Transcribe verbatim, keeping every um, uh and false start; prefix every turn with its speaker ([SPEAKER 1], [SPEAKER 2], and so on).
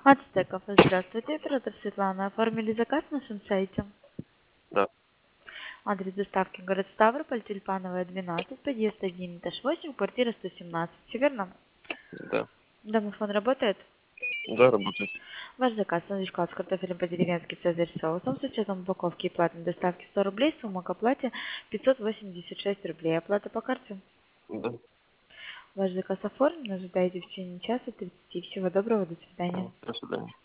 [SPEAKER 1] Ацтеков, здравствуйте, оператор Светлана. Оформили заказ на нашем сайте.
[SPEAKER 2] Да,
[SPEAKER 1] Адрес доставки город Ставрополь, Тюльпановая, двенадцать, подъезд один, этаж восемь, квартира сто семнадцать. Все верно?
[SPEAKER 2] да,
[SPEAKER 1] Домофон работает?
[SPEAKER 2] да, работает.
[SPEAKER 1] Ваш заказ сандвич-класс с картофелем по-деревенски цезарь соусом с учетом упаковки и платной доставки сто рублей, сумма к оплате пятьсот восемьдесят шесть рублей. Оплата по карте.
[SPEAKER 2] Да.
[SPEAKER 1] Ваш заказ оформлен, ожидайте в течение часа тридцати. Всего доброго, до свидания.
[SPEAKER 2] До свидания.